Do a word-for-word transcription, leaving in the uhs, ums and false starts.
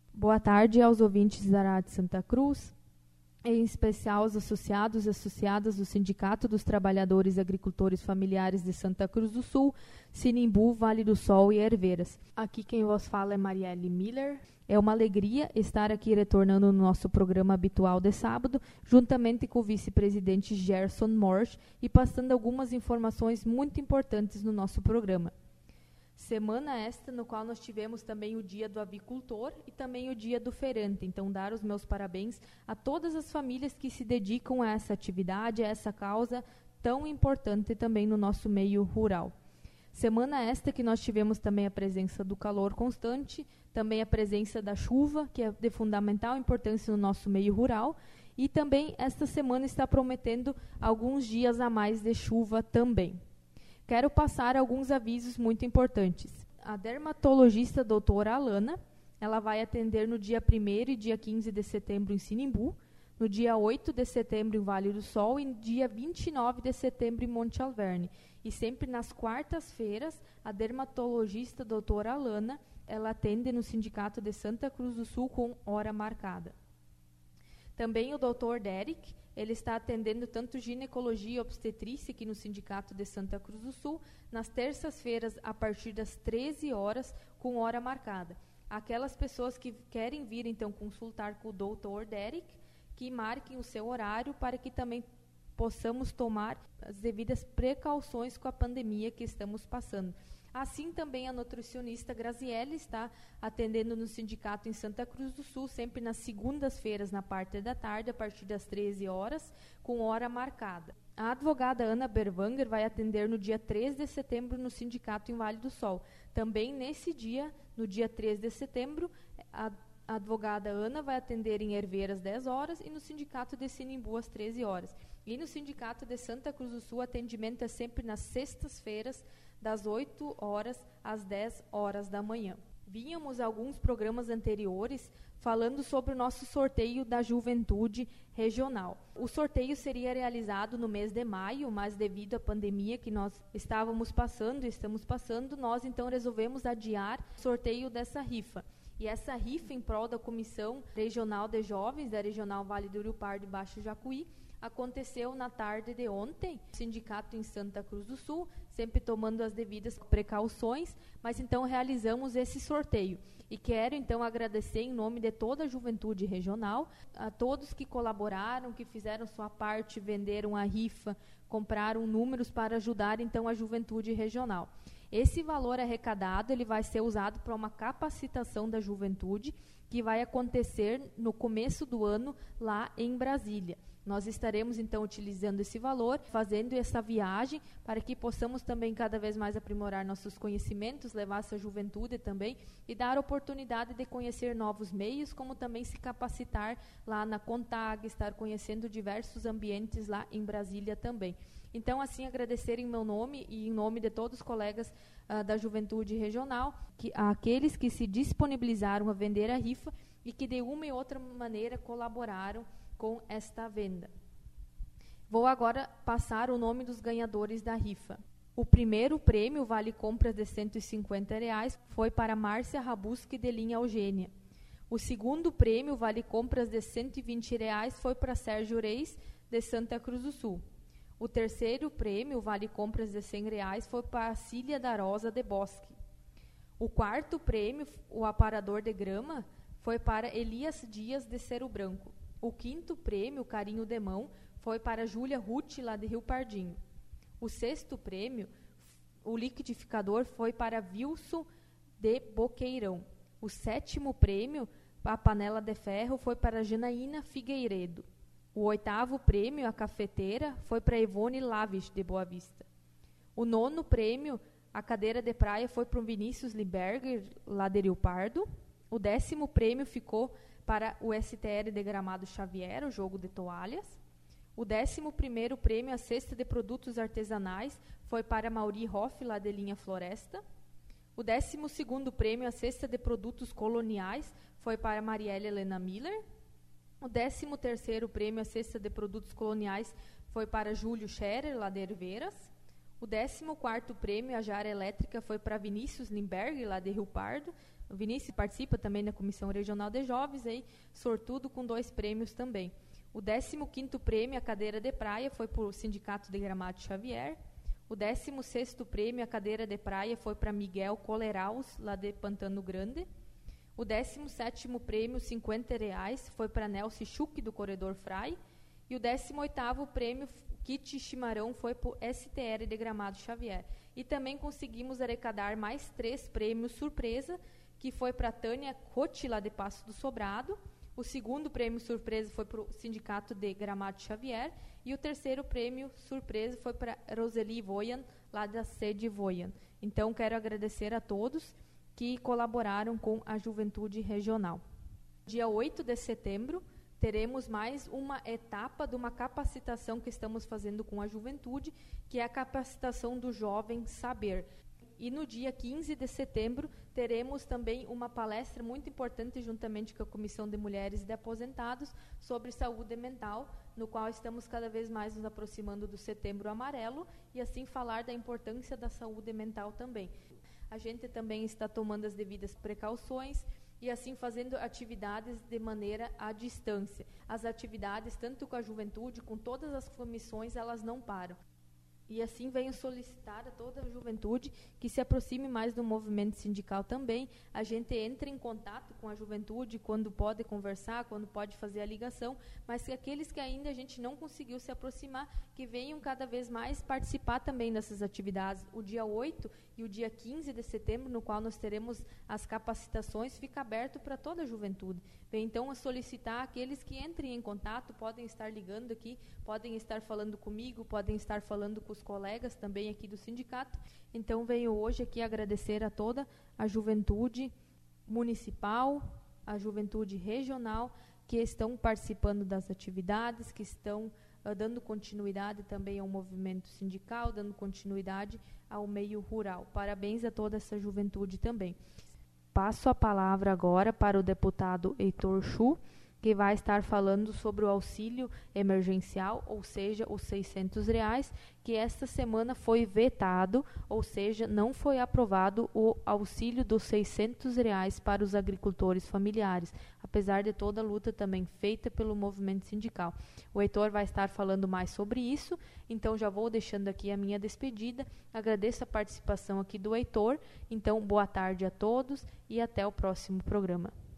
Boa tarde aos ouvintes da Rádio Santa Cruz, em especial aos associados e associadas do Sindicato dos Trabalhadores e Agricultores Familiares de Santa Cruz do Sul, Sinimbu, Vale do Sol e Herveiras. Aqui quem vos fala é Marielle Miller. É uma alegria estar aqui retornando no nosso programa habitual de sábado, juntamente com o vice-presidente Gerson Morsch e passando algumas informações muito importantes no nosso programa. Semana esta no qual nós tivemos também o Dia do Avicultor e também o Dia do Feirante. Então, dar os meus parabéns a todas as famílias que se dedicam a essa atividade, a essa causa tão importante também no nosso meio rural. Semana esta que nós tivemos também a presença do calor constante, também a presença da chuva, que é de fundamental importância no nosso meio rural, e também esta semana está prometendo alguns dias a mais de chuva também. Quero passar alguns avisos muito importantes. A dermatologista doutora Alana, ela vai atender no dia primeiro e dia quinze de setembro em Sinimbu, no dia oito de setembro em Vale do Sol e no dia vinte e nove de setembro em Monte Alverne. E sempre nas quartas-feiras, a dermatologista doutora Alana, ela atende no Sindicato de Santa Cruz do Sul com hora marcada. Também o doutor Derek, ele está atendendo tanto ginecologia e obstetrícia aqui no Sindicato de Santa Cruz do Sul, nas terças-feiras, a partir das treze horas, com hora marcada. Aquelas pessoas que querem vir, então, consultar com o doutor Derek, que marquem o seu horário para que também possamos tomar as devidas precauções com a pandemia que estamos passando. Assim também a nutricionista Graziele está atendendo no sindicato em Santa Cruz do Sul, sempre nas segundas-feiras, na parte da tarde, a partir das treze horas, com hora marcada. A advogada Ana Berwanger vai atender no dia três de setembro no sindicato em Vale do Sol. Também nesse dia, no dia três de setembro, a A advogada Ana vai atender em Herveiras às dez horas e no sindicato de Sinimbu às treze horas. E no sindicato de Santa Cruz do Sul, o atendimento é sempre nas sextas-feiras, das oito horas às dez horas da manhã. Vínhamos alguns programas anteriores falando sobre o nosso sorteio da Juventude Regional. O sorteio seria realizado no mês de maio, mas devido à pandemia que nós estávamos passando e estamos passando, nós então resolvemos adiar o sorteio dessa rifa. E essa rifa em prol da Comissão Regional de Jovens, da Regional Vale do Rio Pardo e Baixo Jacuí, aconteceu na tarde de ontem, no sindicato em Santa Cruz do Sul, sempre tomando as devidas precauções, mas então realizamos esse sorteio. E quero então agradecer em nome de toda a juventude regional, a todos que colaboraram, que fizeram sua parte, venderam a rifa, compraram números para ajudar então a juventude regional. Esse valor arrecadado ele vai ser usado para uma capacitação da juventude que vai acontecer no começo do ano lá em Brasília. Nós estaremos então utilizando esse valor, fazendo essa viagem para que possamos também cada vez mais aprimorar nossos conhecimentos, levar essa juventude também e dar oportunidade de conhecer novos meios, como também se capacitar lá na CONTAG, estar conhecendo diversos ambientes lá em Brasília também. Então, assim, agradecer em meu nome e em nome de todos os colegas uh, da Juventude Regional, que, aqueles que se disponibilizaram a vender a rifa e que de uma e outra maneira colaboraram com esta venda. Vou agora passar o nome dos ganhadores da rifa. O primeiro prêmio, vale compras de cento e cinquenta reais, foi para Márcia Rabuski de Linha Eugênia. O segundo prêmio, vale compras de cento e vinte reais, foi para Sérgio Reis, de Santa Cruz do Sul. O terceiro prêmio, vale compras de cem reais, foi para Cília da Rosa de Bosque. O quarto prêmio, o aparador de grama, foi para Elias Dias de Cero Branco. O quinto prêmio, carinho de mão, foi para Júlia Ruth, lá de Rio Pardinho. O sexto prêmio, o liquidificador, foi para Wilson de Boqueirão. O sétimo prêmio, a panela de ferro, foi para Janaína Figueiredo. O oitavo prêmio, a cafeteira, foi para Ivone Lavis, de Boa Vista. O nono prêmio, a cadeira de praia, foi para o Vinícius Limberger, lá de Rio Pardo. O décimo prêmio ficou para o S T L de Gramado Xavier, o jogo de toalhas. O décimo primeiro prêmio, a cesta de produtos artesanais, foi para Mauri Hoff, lá de Linha Floresta. O décimo segundo prêmio, a cesta de produtos coloniais, foi para Marielle Helena Miller. O décimo terceiro prêmio, a cesta de produtos coloniais, foi para Júlio Scherer, lá de Herveiras. O décimo quarto prêmio, a jarra elétrica, foi para Vinícius Limberg, lá de Rio Pardo. O Vinícius participa também da Comissão Regional de Jovens, aí, sortudo com dois prêmios também. O décimo quinto prêmio, a cadeira de praia, foi para o Sindicato de Gramado Xavier. O décimo sexto prêmio, a cadeira de praia, foi para Miguel Coleraus, lá de Pantano Grande. O décimo sétimo prêmio, cinquenta reais, foi para Nelson Schuch, do Corredor Frai. E o décimo oitavo prêmio, kit chimarrão, foi para o S T R de Gramado Xavier. E também conseguimos arrecadar mais três prêmios surpresa, que foi para Tânia Cotti, lá de Passo do Sobrado. O segundo prêmio surpresa foi para o Sindicato de Gramado Xavier. E o terceiro prêmio surpresa foi para Roseli Voyan, lá da sede Voyan. Então, quero agradecer a todos que colaboraram com a Juventude Regional. Dia oito de setembro, teremos mais uma etapa de uma capacitação que estamos fazendo com a juventude, que é a capacitação do Jovem Saber. E no dia quinze de setembro, teremos também uma palestra muito importante, juntamente com a Comissão de Mulheres e de Aposentados, sobre saúde mental, no qual estamos cada vez mais nos aproximando do Setembro Amarelo, e assim falar da importância da saúde mental também. A gente também está tomando as devidas precauções, e assim fazendo atividades de maneira à distância. As atividades, tanto com a juventude, com todas as comissões, elas não param. E assim venho solicitar a toda a juventude que se aproxime mais do movimento sindical também. A gente entra em contato com a juventude quando pode conversar, quando pode fazer a ligação, mas que aqueles que ainda a gente não conseguiu se aproximar, que venham cada vez mais participar também dessas atividades. O dia oito e o dia quinze de setembro, no qual nós teremos as capacitações, fica aberto para toda a juventude. Vem então a solicitar aqueles que entrem em contato, podem estar ligando aqui, podem estar falando comigo, podem estar falando com os colegas também aqui do sindicato. Então venho hoje aqui agradecer a toda a juventude municipal, a juventude regional, que estão participando das atividades, que estão uh, dando continuidade também ao movimento sindical, dando continuidade ao meio rural. Parabéns a toda essa juventude também. Passo a palavra agora para o deputado Heitor Chu, que vai estar falando sobre o auxílio emergencial, ou seja, os seiscentos reais, que esta semana foi vetado, ou seja, não foi aprovado o auxílio dos seiscentos reais para os agricultores familiares, apesar de toda a luta também feita pelo movimento sindical. O Heitor vai estar falando mais sobre isso, então já vou deixando aqui a minha despedida. Agradeço a participação aqui do Heitor, então boa tarde a todos e até o próximo programa.